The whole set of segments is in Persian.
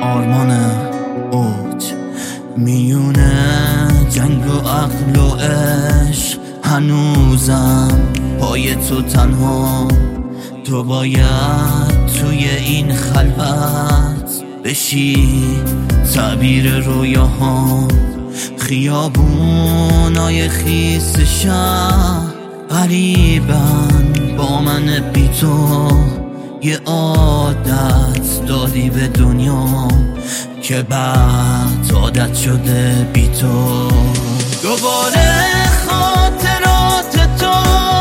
آرمان اوج میونه جنگ و عقل و عشق، هنوزم پای تو تنها. تو باید توی این خلوت بشی تعبیر رویاها. خیابونای خیس شهر غریبن با من بی تو، یه عادت دادی به دنیا که بعد عادت شده بی تو. دوباره خاطرات تو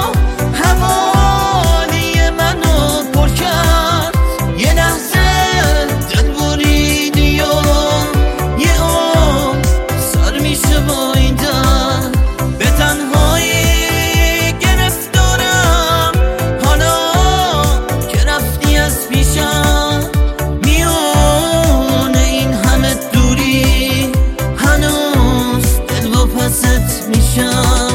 حوالی منو پر کرد، یه لحظه دل بریدی و یه عمر سر میشه با این درد. به تنهایی گرفتارم حالا که رفتی از پیشم. میونه این همه دوری هنوز دل و پست میشم.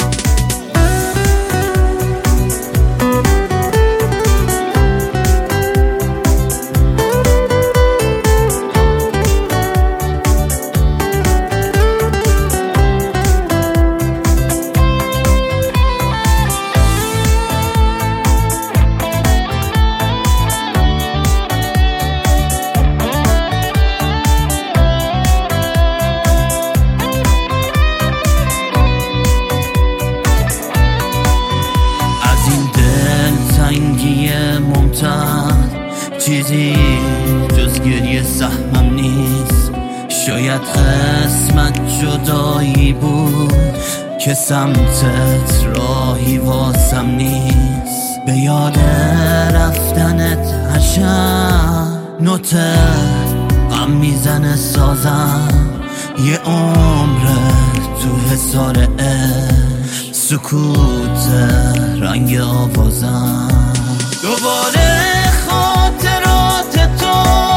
چیزی جز گریه سهمم نیست، شاید قسمت جدایی بود که سمتت راهی واسم نیست. به یاد رفتنت هر شب نوته غم میزنه سازم، یه عمر تو حصار عشق سکوت رنگ آوازم. دوباره خاطرات تو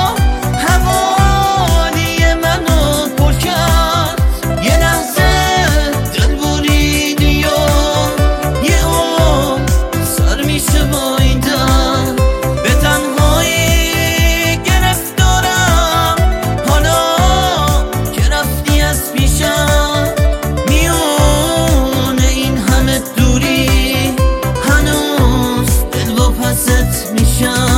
حوالی منو پر کرد، یه لحظه دل بریدی و یه عمر سر میشه با این درد. به تنهایی گرفتارم حالا که رفتی از پیشم. میونه این همه دوری هنوز دل و پست میشم.